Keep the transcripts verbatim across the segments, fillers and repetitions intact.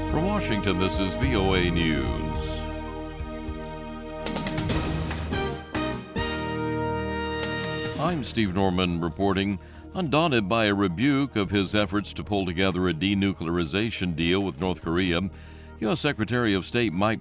From Washington, this is V O A News. I'm Steve Norman reporting. Undaunted by a rebuke of his efforts to pull together a denuclearization deal with North Korea, U S. Secretary of State Mike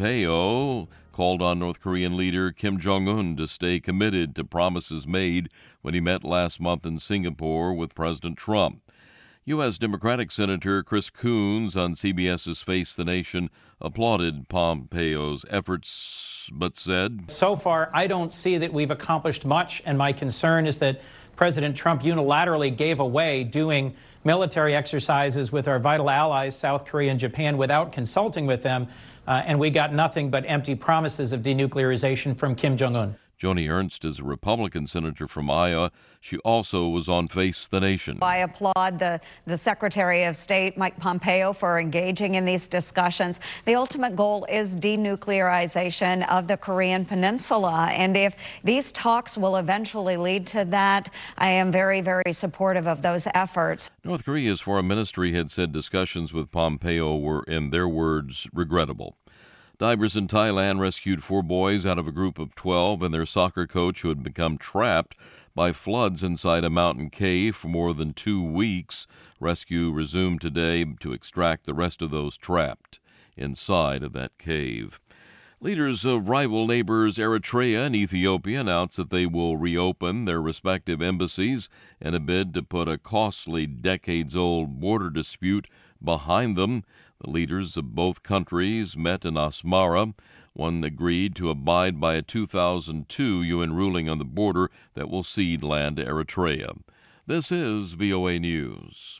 Pompeo called on North Korean leader Kim Jong-un to stay committed to promises made when he met last month in Singapore with President Trump. U S. Democratic Senator Chris Coons on CBS's Face the Nation applauded Pompeo's efforts, but said, "So far, I don't see that we've accomplished much, and my concern is that President Trump unilaterally gave away doing military exercises with our vital allies, South Korea and Japan, without consulting with them, uh, and we got nothing but empty promises of denuclearization from Kim Jong-un." Joni Ernst is a Republican senator from Iowa. She also was on Face the Nation. I applaud the, the Secretary of State, Mike Pompeo, for engaging in these discussions. The ultimate goal is denuclearization of the Korean Peninsula. And if these talks will eventually lead to that, I am very, very supportive of those efforts. North Korea's foreign ministry had said discussions with Pompeo were, in their words, regrettable. Divers in Thailand rescued four boys out of a group of twelve and their soccer coach who had become trapped by floods inside a mountain cave for more than two weeks. Rescue resumed today to extract the rest of those trapped inside of that cave. Leaders of rival neighbors Eritrea and Ethiopia announced that they will reopen their respective embassies in a bid to put a costly, decades-old border dispute behind them. The leaders of both countries met in Asmara. One agreed to abide by a two thousand two U N ruling on the border that will cede land to Eritrea. This is V O A News.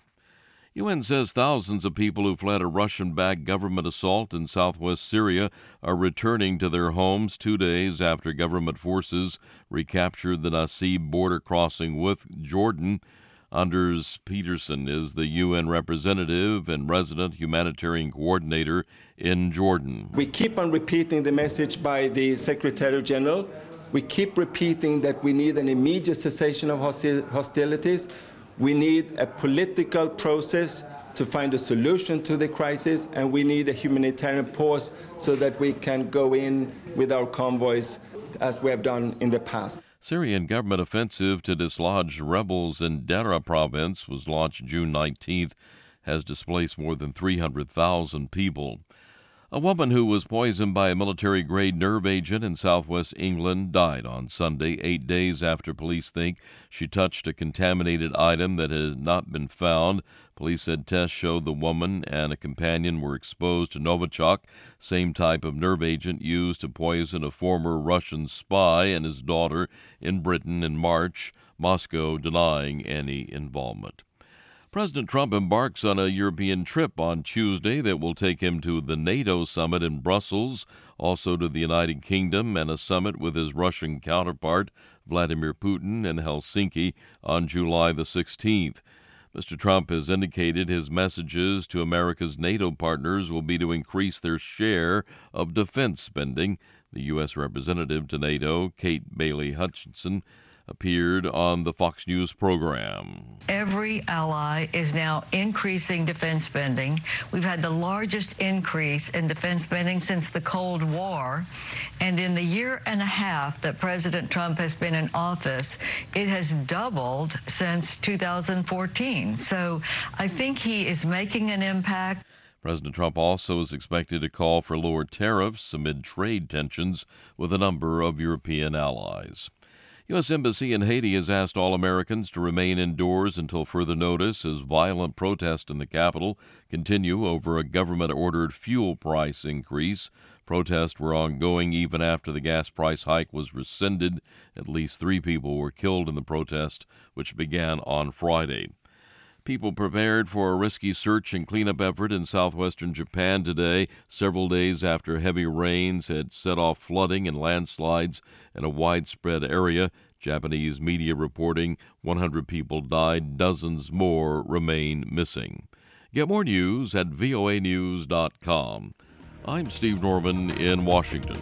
U N says thousands of people who fled a Russian-backed government assault in southwest Syria are returning to their homes two days after government forces recaptured the Nasib border crossing with Jordan. Anders Peterson is the U N representative and resident humanitarian coordinator in Jordan. We keep on repeating the message by the Secretary General. We keep repeating that we need an immediate cessation of hostilities. We need a political process to find a solution to the crisis, and we need a humanitarian pause so that we can go in with our convoys as we have done in the past. Syrian government offensive to dislodge rebels in Deraa province was launched June nineteenth, has displaced more than three hundred thousand people. A woman who was poisoned by a military-grade nerve agent in southwest England died on Sunday, eight days after police think she touched a contaminated item that had not been found. Police said tests showed the woman and a companion were exposed to Novichok, same type of nerve agent used to poison a former Russian spy and his daughter in Britain in March, Moscow denying any involvement. President Trump embarks on a European trip on Tuesday that will take him to the NATO summit in Brussels, also to the United Kingdom, and a summit with his Russian counterpart, Vladimir Putin, in Helsinki on July the sixteenth. Mister Trump has indicated his messages to America's NATO partners will be to increase their share of defense spending. The U S representative to NATO, Kate Bailey Hutchinson, appeared on the Fox News program. Every ally is now increasing defense spending. We've had the largest increase in defense spending since the Cold War. And in the year and a half that President Trump has been in office, it has doubled since two thousand fourteen. So I think he is making an impact. President Trump also is expected to call for lower tariffs amid trade tensions with a number of European allies. U S. Embassy in Haiti has asked all Americans to remain indoors until further notice as violent protests in the capital continue over a government-ordered fuel price increase. Protests were ongoing even after the gas price hike was rescinded. At least three people were killed in the protest, which began on Friday. People prepared for a risky search and cleanup effort in southwestern Japan today, several days after heavy rains had set off flooding and landslides in a widespread area. Japanese media reporting one hundred people died, dozens more remain missing. Get more news at V O A news dot com. I'm Steve Norman in Washington.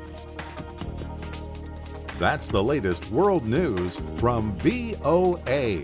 That's the latest world news from V O A.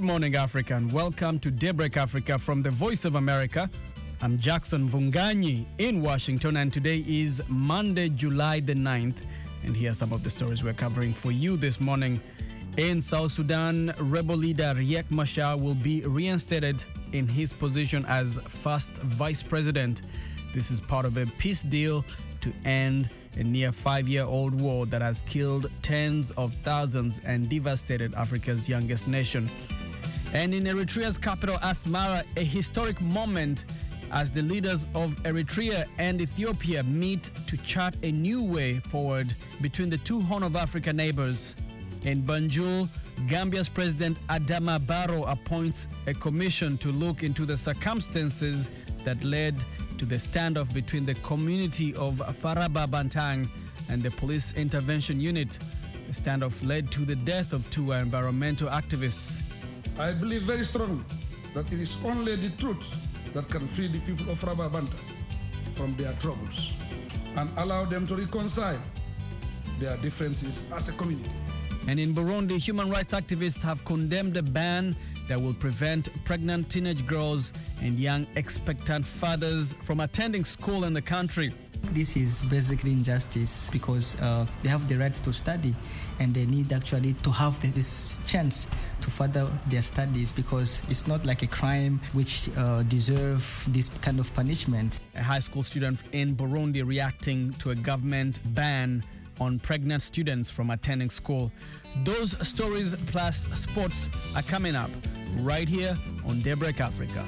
morning, Africa, and welcome to Daybreak Africa from the Voice of America. I'm Jackson Vunganyi in Washington, and today is Monday, July the ninth. And here are some of the stories we're covering for you this morning. In South Sudan, rebel leader Riek Machar will be reinstated in his position as first vice president. This is part of a peace deal to end a near five-year-old war that has killed tens of thousands and devastated Africa's youngest nation. And in Eritrea's capital, Asmara, a historic moment as the leaders of Eritrea and Ethiopia meet to chart a new way forward between the two Horn of Africa neighbors. In Banjul, Gambia's President Adama Barrow appoints a commission to look into the circumstances that led to the standoff between the community of Faraba Bantang and the police intervention unit. The standoff led to the death of two environmental activists. I believe very strongly that it is only the truth that can free the people of Faraba Bantang from their troubles and allow them to reconcile their differences as a community. And in Burundi, human rights activists have condemned a ban that will prevent pregnant teenage girls and young expectant fathers from attending school in the country. This is basically injustice because uh, they have the right to study and they need actually to have this chance to further their studies because it's not like a crime which uh, deserve this kind of punishment. A high school student in Burundi reacting to a government ban on pregnant students from attending school. Those stories plus sports are coming up right here on Daybreak Africa.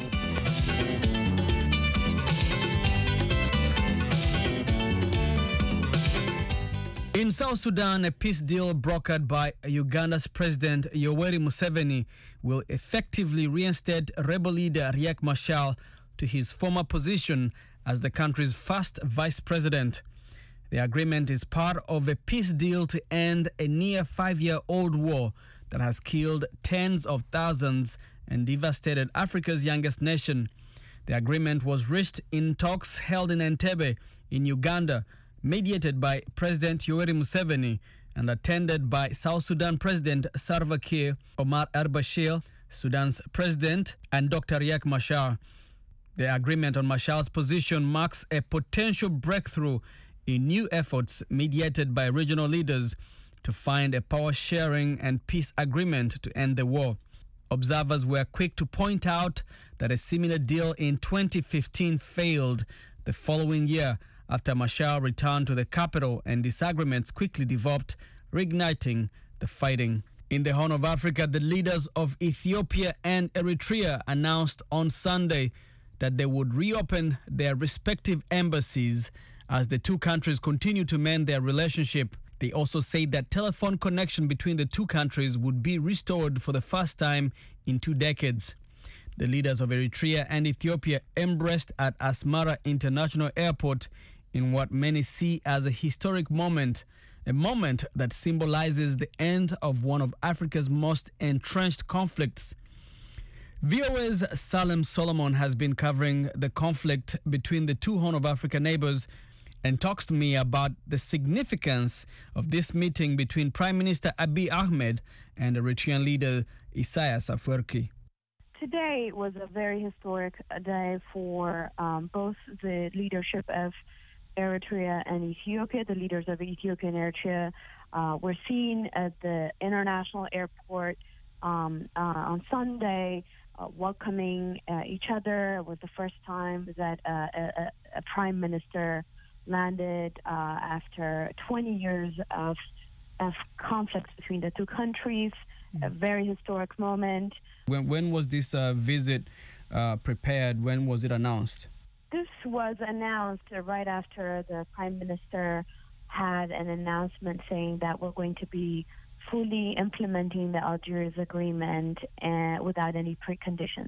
In South Sudan, a peace deal brokered by Uganda's President Yoweri Museveni will effectively reinstate rebel leader Riek Machar to his former position as the country's first vice president. The agreement is part of a peace deal to end a near five-year-old war that has killed tens of thousands and devastated Africa's youngest nation. The agreement was reached in talks held in Entebbe in Uganda, mediated by President Yoweri Museveni and attended by South Sudan President Salva Kiir, Omar al-Bashir, Sudan's president, and Doctor Riek Machar. The agreement on Machar's position marks a potential breakthrough in new efforts mediated by regional leaders to find a power-sharing and peace agreement to end the war. Observers were quick to point out that a similar deal in twenty fifteen failed the following year after Machar returned to the capital and disagreements quickly developed, reigniting the fighting. In the Horn of Africa, the leaders of Ethiopia and Eritrea announced on Sunday that they would reopen their respective embassies as the two countries continue to mend their relationship. They also said that telephone connection between the two countries would be restored for the first time in two decades. The leaders of Eritrea and Ethiopia embraced at Asmara International Airport in what many see as a historic moment, a moment that symbolizes the end of one of Africa's most entrenched conflicts. V O A's Salem Solomon has been covering the conflict between the two Horn of Africa neighbors and talks to me about the significance of this meeting between Prime Minister Abiy Ahmed and Eritrean leader Isaias Afwerki. Today was a very historic day for um, both the leadership of Eritrea and Ethiopia. The leaders of Ethiopia and Eritrea uh, were seen at the international airport um, uh, on Sunday, uh, welcoming uh, each other. It was the first time that uh, a, a prime minister landed uh, after twenty years of, of conflicts between the two countries. Mm-hmm. A very historic moment. When, when was this uh, visit uh, prepared? When was it announced? This was announced right after the Prime Minister had an announcement saying that we're going to be fully implementing the Algiers Agreement uh, without any preconditions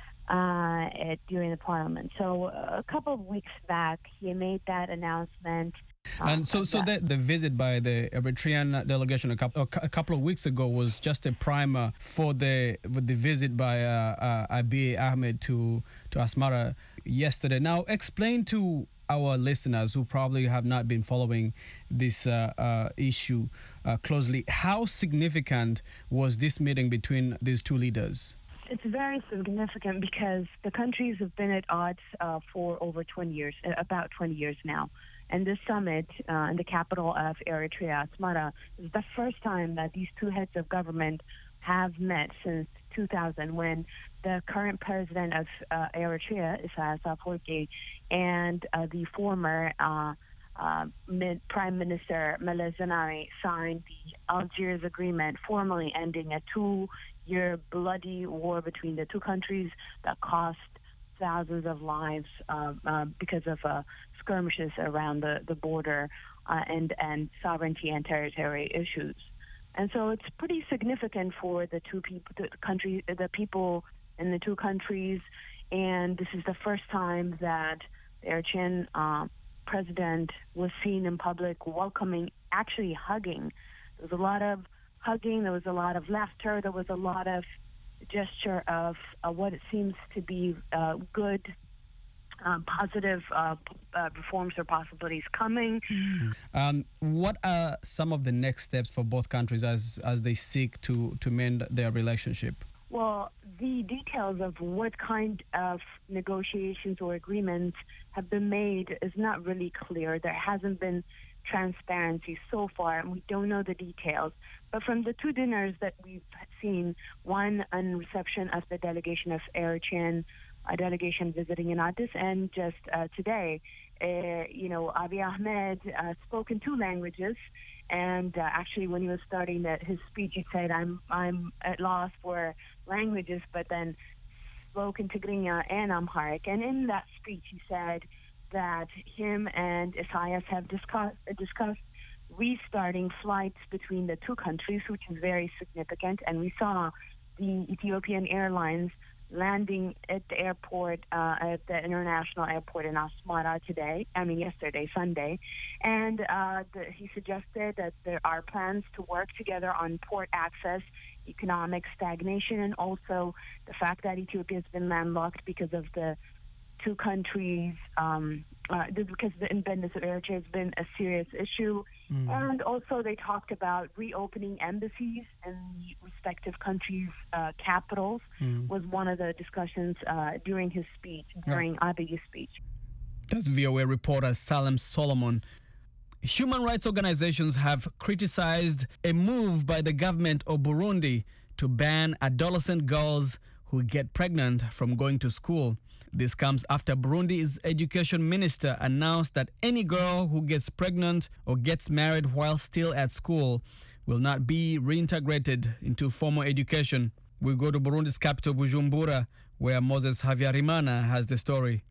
uh, at, during the Parliament. So a couple of weeks back, he made that announcement. Uh, and so, so the, the visit by the Eritrean delegation a couple, a couple of weeks ago was just a primer for the with the visit by uh, uh, Abiy Ahmed to to Asmara yesterday. Now, explain to our listeners who probably have not been following this uh, uh, issue uh, closely, how significant was this meeting between these two leaders? It's very significant because the countries have been at odds uh, for over twenty years, about twenty years now. And this summit uh, in the capital of Eritrea, Asmara, is the first time that these two heads of government have met since two thousand, when the current president of uh, Eritrea, Isaias Afwerki, and uh, the former uh, uh, mid- Prime Minister Meles Zenawi signed the Algiers Agreement, formally ending a two-year bloody war between the two countries that cost thousands of lives uh, uh, because of uh, skirmishes around the, the border uh, and, and sovereignty and territory issues. And so it's pretty significant for the two people, the country, the people in the two countries. And this is the first time that the Eritrean uh, president was seen in public welcoming, actually hugging. There was a lot of hugging. There was a lot of laughter. There was a lot of gesture of uh, what it seems to be uh, good, um, positive uh, uh, reforms or possibilities coming. Um, what are some of the next steps for both countries as as they seek to, to mend their relationship? Well, the details of what kind of negotiations or agreements have been made is not really clear. There hasn't been transparency so far, and we don't know the details. But from the two dinners that we've seen, one on reception of the delegation of Eritrean, a delegation visiting in Addis, and just uh, today, uh, you know, Abiy Ahmed uh, spoke in two languages. And uh, actually, when he was starting the, his speech, he said, I'm I'm at loss for languages, but then spoke in Tigrinya and Amharic. And in that speech, he said that him and Isaias have discussed, discussed restarting flights between the two countries, which is very significant. And we saw the Ethiopian Airlines landing at the airport, uh, at the international airport in Asmara today, I mean yesterday, Sunday. And uh, the, he suggested that there are plans to work together on port access, economic stagnation, and also the fact that Ethiopia has been landlocked because of the two countries, um, uh, because the independence of Eritrea has been a serious issue. Mm. And also they talked about reopening embassies in the respective countries' uh, capitals mm. was one of the discussions uh, during his speech, during yeah. Abiy's speech. That's V O A reporter Salem Solomon. Human rights organizations have criticized a move by the government of Burundi to ban adolescent girls who get pregnant from going to school. This comes after Burundi's education minister announced that any girl who gets pregnant or gets married while still at school will not be reintegrated into formal education. We go to Burundi's capital, Bujumbura, where Moses Havyarimana has the story.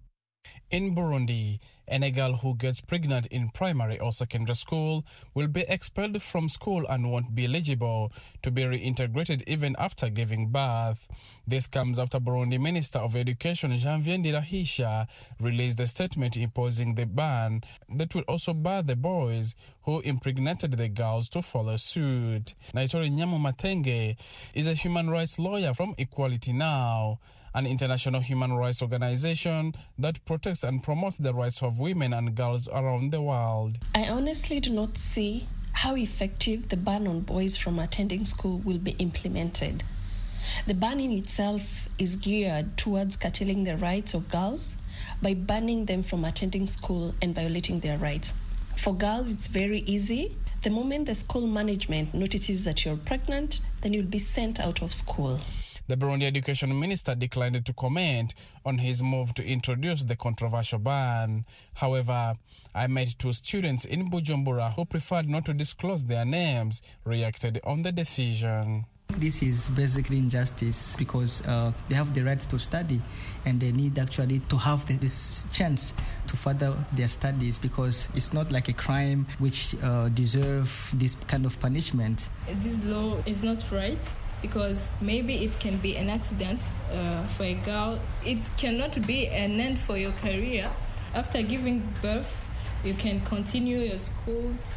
In Burundi, any girl who gets pregnant in primary or secondary school will be expelled from school and won't be eligible to be reintegrated even after giving birth. This comes after Burundi Minister of Education Janvier Ndirahisha released a statement imposing the ban that will also bar the boys who impregnated the girls to follow suit. Naitori Nyamu Matenge is a human rights lawyer from Equality Now, an international human rights organization that protects and promotes the rights of women and girls around the world. I honestly do not see how effective the ban on boys from attending school will be implemented. The ban in itself is geared towards curtailing the rights of girls by banning them from attending school and violating their rights. For girls, it's very easy. The moment the school management notices that you're pregnant, then you'll be sent out of school. The Burundi Education Minister declined to comment on his move to introduce the controversial ban. However, I met two students in Bujumbura who preferred not to disclose their names, reacted on the decision. This is basically injustice because uh, they have the right to study and they need actually to have the, this chance to further their studies because it's not like a crime which uh, deserve this kind of punishment. This law is not right, because maybe it can be an accident uh, for a girl. It cannot be an end for your career. After giving birth, you can continue your school.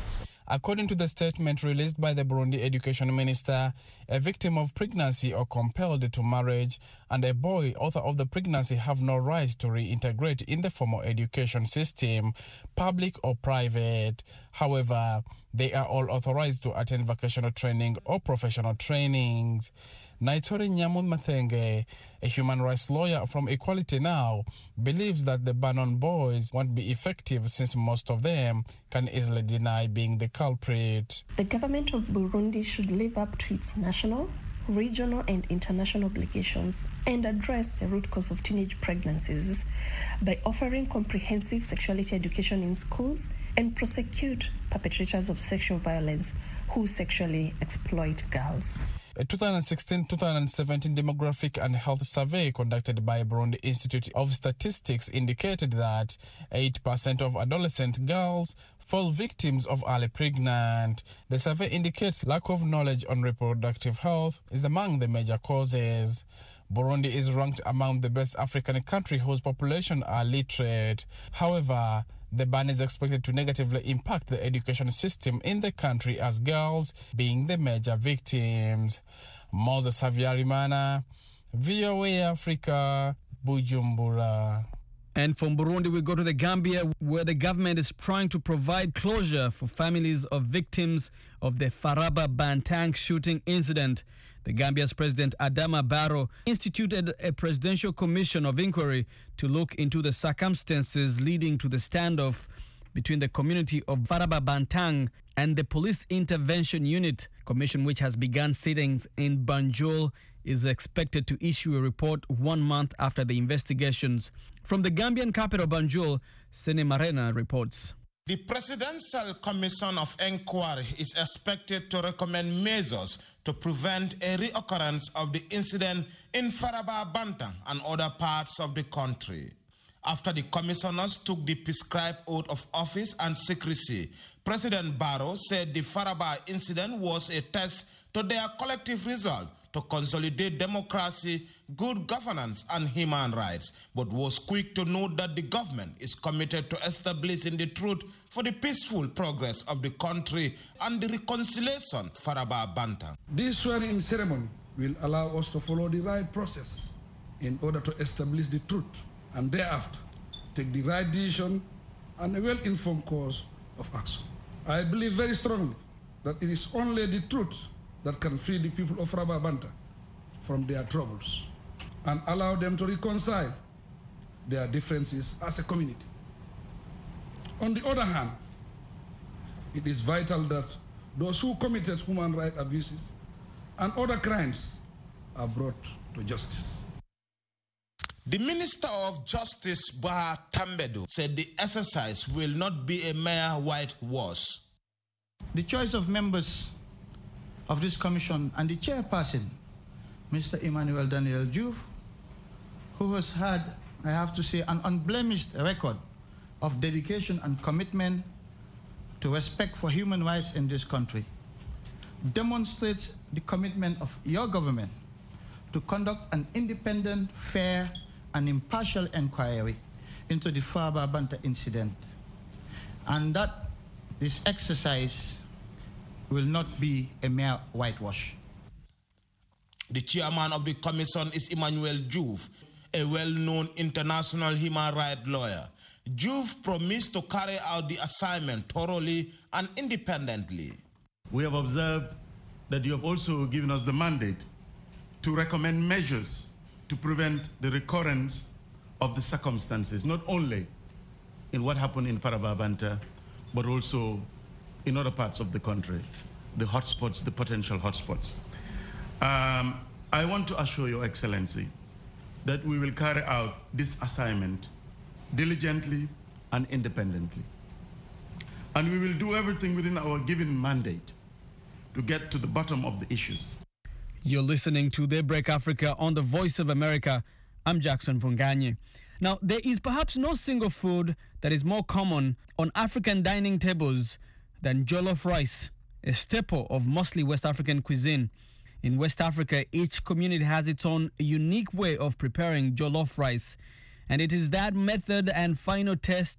According to the statement released by the Burundi Education Minister, a victim of pregnancy or compelled to marriage and a boy author of the pregnancy have no right to reintegrate in the formal education system, public or private. However, they are all authorized to attend vocational training or professional trainings. Naitori Nyamun Mathenge, a human rights lawyer from Equality Now, believes that the ban on boys won't be effective since most of them can easily deny being the culprit. The government of Burundi should live up to its national, regional and international obligations and address the root cause of teenage pregnancies by offering comprehensive sexuality education in schools and prosecute perpetrators of sexual violence who sexually exploit girls. A twenty sixteen to twenty seventeen demographic and health survey conducted by Burundi Institute of Statistics indicated that eight percent of adolescent girls fall victims of early pregnant. The survey indicates lack of knowledge on reproductive health is among the major causes. Burundi is ranked among the best African countries whose population are literate. However, the ban is expected to negatively impact the education system in the country, as girls being the major victims. Moses Havyarimana, V O A Africa, Bujumbura. And from Burundi, we go to the Gambia, where the government is trying to provide closure for families of victims of the Faraba Bantang shooting incident. The Gambia's President Adama Barrow instituted a presidential commission of inquiry to look into the circumstances leading to the standoff between the community of Faraba Bantang and the Police Intervention Unit. Commission, which has begun sittings in Banjul, is expected to issue a report one month after the investigations. From the Gambian capital, Banjul, Sene Marena reports. The Presidential Commission of Inquiry is expected to recommend measures to prevent a reoccurrence of the incident in Faraba Bantang and other parts of the country. After the commissioners took the prescribed oath of office and secrecy, President Barrow said the Faraba incident was a test to their collective resolve to consolidate democracy, good governance, and human rights, but was quick to note that the government is committed to establishing the truth for the peaceful progress of the country and the reconciliation of Faraba Bantang. This swearing-in ceremony will allow us to follow the right process in order to establish the truth and thereafter take the right decision and a well-informed course of action. I believe very strongly that it is only the truth that can free the people of Faraba Bantang from their troubles and allow them to reconcile their differences as a community. On the other hand, it is vital that those who committed human rights abuses and other crimes are brought to justice. The Minister of Justice, Baha Tambedu, said the exercise will not be a mere whitewash. The choice of members of this commission and the chairperson, Mister Emmanuel Daniel Diouf, who has had, I have to say, an unblemished record of dedication and commitment to respect for human rights in this country, demonstrates the commitment of your government to conduct an independent, fair, and impartial inquiry into the Faraba Bantang incident, and that this exercise will not be a mere whitewash. The chairman of the commission is Emmanuel Diouf, a well-known international human rights lawyer. Diouf promised to carry out the assignment thoroughly and independently. We have observed that you have also given us the mandate to recommend measures to prevent the recurrence of the circumstances, not only in what happened in Faraba Bantang, but also in other parts of the country, the hotspots, the potential hotspots. Um, I want to assure Your Excellency that we will carry out this assignment diligently and independently. And we will do everything within our given mandate to get to the bottom of the issues. You're listening to Daybreak Africa on the Voice of America. I'm Jackson Vunganye. Now, there is perhaps no single food that is more common on African dining tables than jollof rice, a staple of mostly West African cuisine. In West Africa, each community has its own unique way of preparing jollof rice, and it is that method and final taste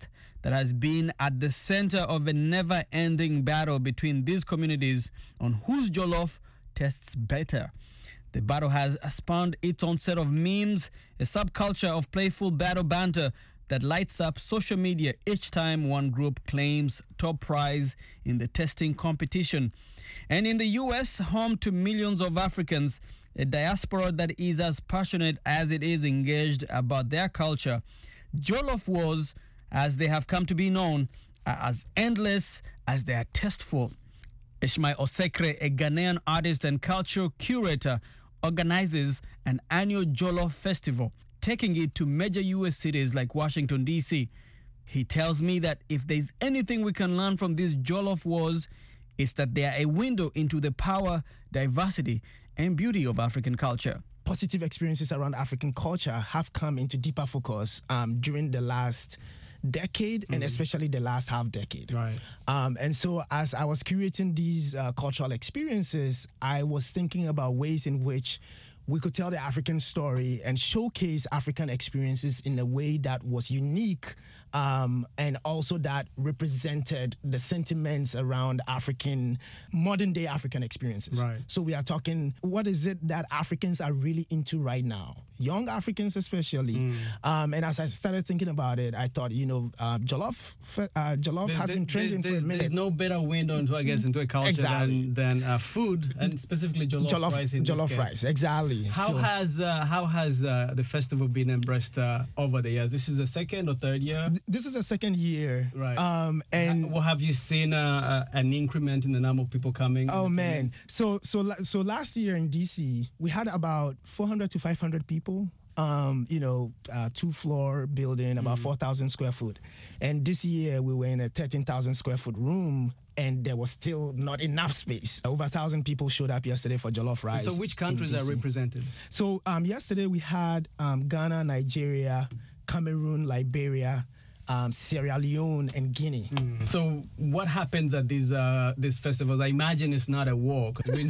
that has been at the center of a never-ending battle between these communities on whose jollof tastes better. The battle has spawned its own set of memes, a subculture of playful battle banter that lights up social media each time one group claims top prize in the testing competition. And in the U S, home to millions of Africans, a diaspora that is as passionate as it is engaged about their culture, jollof wars, as they have come to be known, are as endless as they are tasteful. Ishmael Osekre, a Ghanaian artist and cultural curator, organizes an annual jollof festival, taking it to major U S cities like Washington, D C. He tells me that if there's anything we can learn from these jollof wars, it's that they are a window into the power, diversity, and beauty of African culture. Positive experiences around African culture have come into deeper focus um, during the last decade, mm-hmm. and especially the last half decade. Right. Um, and so as I was curating these uh, cultural experiences, I was thinking about ways in which we could tell the African story and showcase African experiences in a way that was unique, um, and also that represented the sentiments around African, modern day African experiences. Right. So we are talking, what is it that Africans are really into right now? Young Africans especially. Mm. Um, and as I started thinking about it, I thought, you know, uh, jollof, uh, jollof there's, has been trending there's, for a minute. There's no better window into, I guess, into a culture exactly. than, than uh, food, and specifically jollof, jollof rice. In jollof this rice, case. exactly. How so, has uh, how has uh, the festival been embraced uh, over the years? This is the second or third year? This is the second year. Right. Um, and what have you seen uh, uh, an increment in the number of people coming? Oh man. So so so last year in D C, we had about four hundred to five hundred people. Um, you know, uh, two floor building, about mm. four thousand square foot. And this year we were in a thirteen thousand square foot room, and there was still not enough space. Over a thousand people showed up yesterday for jollof rice. So which countries are represented? So um, yesterday we had um, Ghana, Nigeria, Cameroon, Liberia, Um, Sierra Leone and Guinea. Mm. So what happens at these uh, these festivals? I imagine it's not a war. I mean,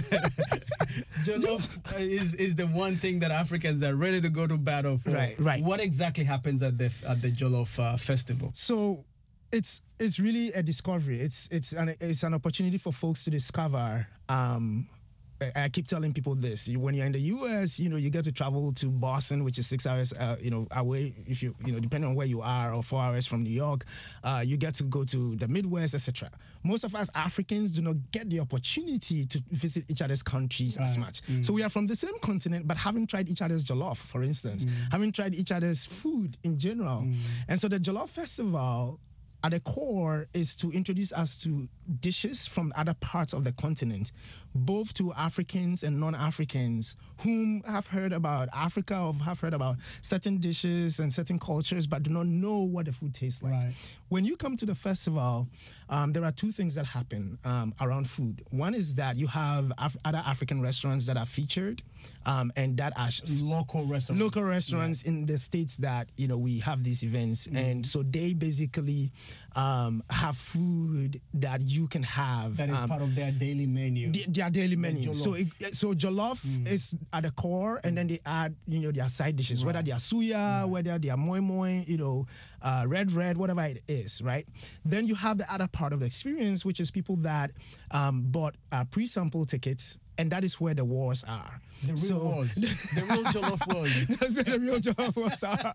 jollof is is the one thing that Africans are ready to go to battle for. Right, right. What exactly happens at the at the jollof uh, festival? So it's it's really a discovery. It's it's an it's an opportunity for folks to discover. Um, I keep telling people this: when you're in the U S, you know, you get to travel to Boston, which is six hours, uh, you know, away. If you, you know, depending on where you are, or four hours from New York, uh, you get to go to the Midwest, et cetera. Most of us Africans do not get the opportunity to visit each other's countries right. as much. Mm. So we are from the same continent, but haven't tried each other's jollof, for instance, mm. haven't tried each other's food in general. Mm. And so the Jollof Festival, at the core, is to introduce us to dishes from other parts of the continent, both to Africans and non-Africans whom have heard about Africa or have heard about certain dishes and certain cultures but do not know what the food tastes like. Right. When you come to the festival, um, there are two things that happen um, around food. One is that you have Af- other African restaurants that are featured, um, and that are sh- local restaurants. Local restaurants yeah. in the states that, you know, we have these events, mm. and so they basically um, have food that you can have. That is um, part of their daily menu. The, their daily menu. Jollof. So, it, so jollof mm. is at the core, and then they add, you know, their side dishes, right. whether they are suya, right. whether they are moi moi, you know, uh, red red, whatever it is, right? Then you have the other part of the experience, which is people that um, bought uh, pre-sample tickets, and that is where the wars are. The real so, wars. The real jollof wars. That's where the real jollof wars are.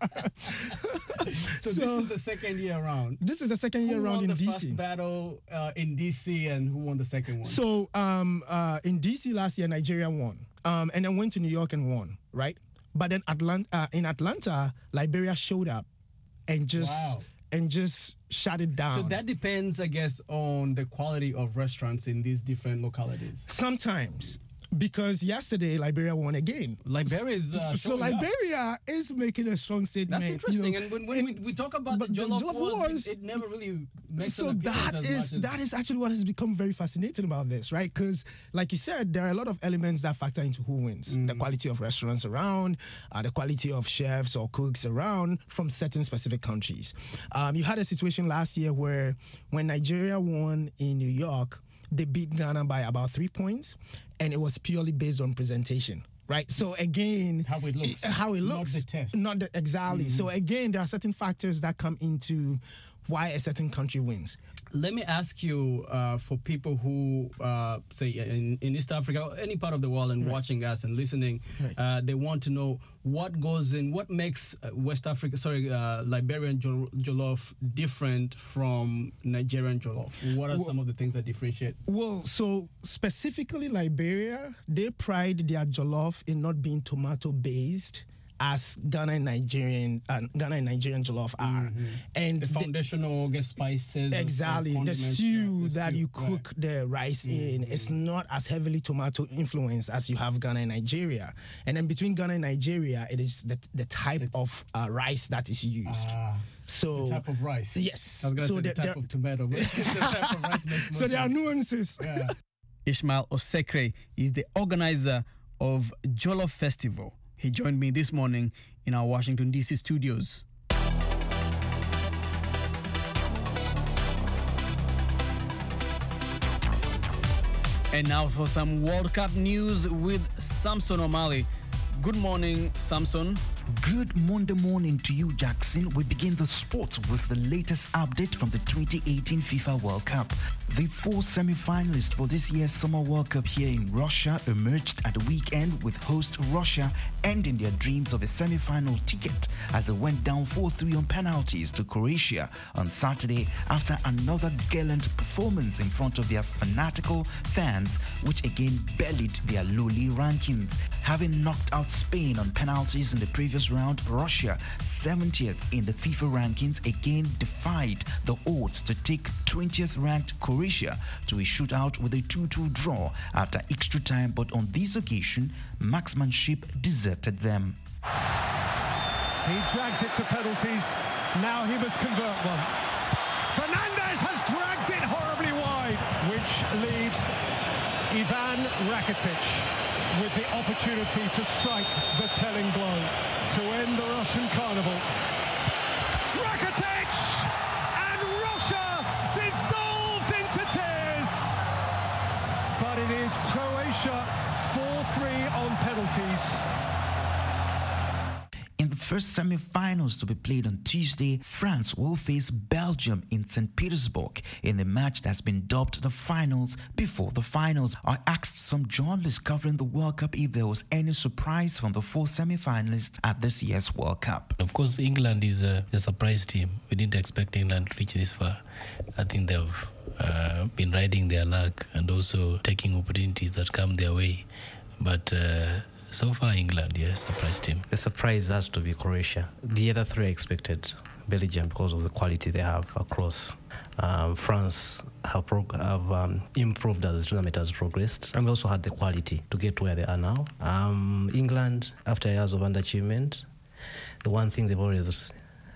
so, so this is the second year around. This is the second year who around won in the D C. First battle uh, in D C, and who won the second one? So um, uh, in D C last year, Nigeria won, um, and then went to New York and won, right? But then Atlanta, uh, in Atlanta, Liberia showed up and just wow. and just shut it down. So that depends, I guess, on the quality of restaurants in these different localities. Sometimes. Because yesterday Liberia won again. Liberia is uh, so Liberia up. is making a strong statement. That's interesting. You know, and when, when and, we, we talk about the jollof, the jollof wars, wars, it, it never really makes so an that as is much that is actually what has become very fascinating about this, right? Because, like you said, there are a lot of elements that factor into who wins: mm. the quality of restaurants around, uh, the quality of chefs or cooks around from certain specific countries. Um, you had a situation last year where when Nigeria won in New York, they beat Ghana by about three points, and it was purely based on presentation, right? So again, how it looks, how it looks, not the test, not the, exactly. Mm-hmm. So again, there are certain factors that come into why a certain country wins. Let me ask you, uh, for people who, uh, say, in, in East Africa, or any part of the world, and right. watching us and listening, right. uh, they want to know what goes in, what makes West Africa, sorry, uh, Liberian jollof different from Nigerian jollof? What are well, some of the things that differentiate? Well, so specifically Liberia, they pride their jollof in not being tomato-based, as Ghana and Nigerian and uh, Ghana and Nigerian jollof are, mm-hmm. and the foundational the, spices, exactly the stew the that stew, you cook right. the rice mm-hmm. in. It's not as heavily tomato influenced as you have Ghana and Nigeria. And then between Ghana and Nigeria, it is the the type it's, of uh, rice that is used. Ah. So the type of rice. Yes. I was going to so say the, the type of tomato, but the type of rice makes more So there sense. Are nuances. Yeah. Ishmael Osekre is the organizer of Jollof Festival. He joined me this morning in our Washington, D C studios. And now for some World Cup news with Samson O'Malley. Good morning, Samson. Good Monday morning to you, Jackson. We begin the sports with the latest update from the twenty eighteen FIFA World Cup. The four semi-finalists for this year's Summer World Cup here in Russia emerged at the weekend, with host Russia ending their dreams of a semi-final ticket as they went down four three on penalties to Croatia on Saturday after another gallant performance in front of their fanatical fans, which again bellied their lowly rankings. Having knocked out Spain on penalties in the previous round, Russia, seventieth in the FIFA rankings, again defied the odds to take twentieth ranked Croatia to a shootout with a two two draw after extra time, but on this occasion, marksmanship deserted them. He dragged it to penalties. Now he must convert one. Fernandez has dragged it horribly wide, which leaves Ivan Rakitic with the opportunity to strike the telling blow to end the Russian carnival. Rakitic! And Russia dissolved into tears! But it is Croatia four three on penalties. In the first semi-finals to be played on Tuesday, France will face Belgium in Saint Petersburg in a match that's been dubbed the finals before the finals. I asked some journalists covering the World Cup if there was any surprise from the four semi-finalists at this year's World Cup. Of course, England is a, a surprise team. We didn't expect England to reach this far. I think they've uh, been riding their luck and also taking opportunities that come their way. But uh, so far, England, yes, surprise team. The surprise has to be Croatia. The other three I expected Belgium because of the quality they have across. Um, France have, prog- have um, improved as the tournament has progressed, and we also had the quality to get where they are now. Um, England, after years of underachievement, the one thing they've always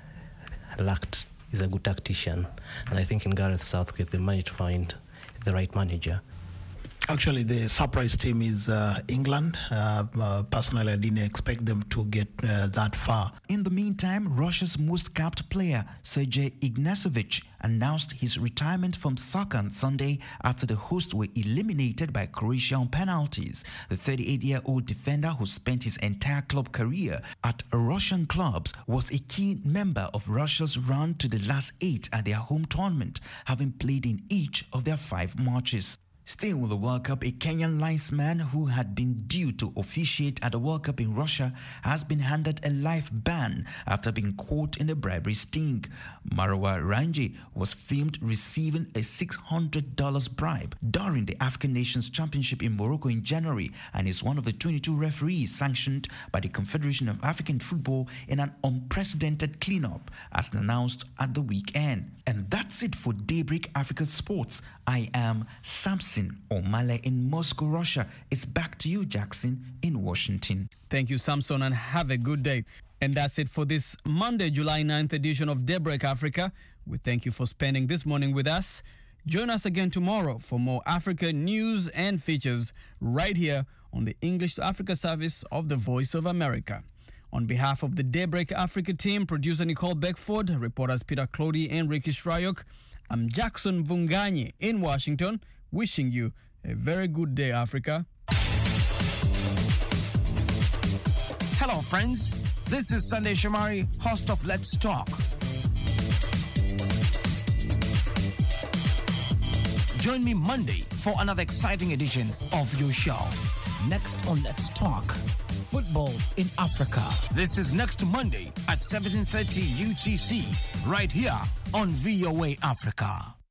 lacked is a good tactician, and I think in Gareth Southgate they managed to find the right manager. Actually, the surprise team is uh, England. Uh, uh, personally, I didn't expect them to get uh, that far. In the meantime, Russia's most capped player, Sergei Ignashevich, announced his retirement from soccer on Sunday after the hosts were eliminated by Croatia on penalties. The thirty-eight-year-old defender, who spent his entire club career at Russian clubs, was a key member of Russia's run to the last eight at their home tournament, having played in each of their five matches. Staying with the World Cup, a Kenyan linesman who had been due to officiate at the World Cup in Russia has been handed a life ban after being caught in a bribery sting. Marwa Ranji was filmed receiving a six hundred dollars bribe during the African Nations Championship in Morocco in January, and is one of the twenty-two referees sanctioned by the Confederation of African Football in an unprecedented cleanup, as announced at the weekend. And that's it for Daybreak Africa Sports. I am Samson O'Malley in Moscow, Russia. It's back to you, Jackson, in Washington. Thank you, Samson, and have a good day. And that's it for this Monday, July ninth edition of Daybreak Africa. We thank you for spending this morning with us. Join us again tomorrow for more Africa news and features right here on the English to Africa service of the Voice of America. On behalf of the Daybreak Africa team, producer Nicole Beckford, reporters Peter Clody and Ricky Shrayok, I'm Jackson Vunganyi in Washington, wishing you a very good day, Africa. Hello, friends. This is Sunday Shomari, host of Let's Talk. Join me Monday for another exciting edition of your show. Next on Let's Talk, football in Africa. This is next Monday at seventeen thirty U T C, right here on V O A Africa.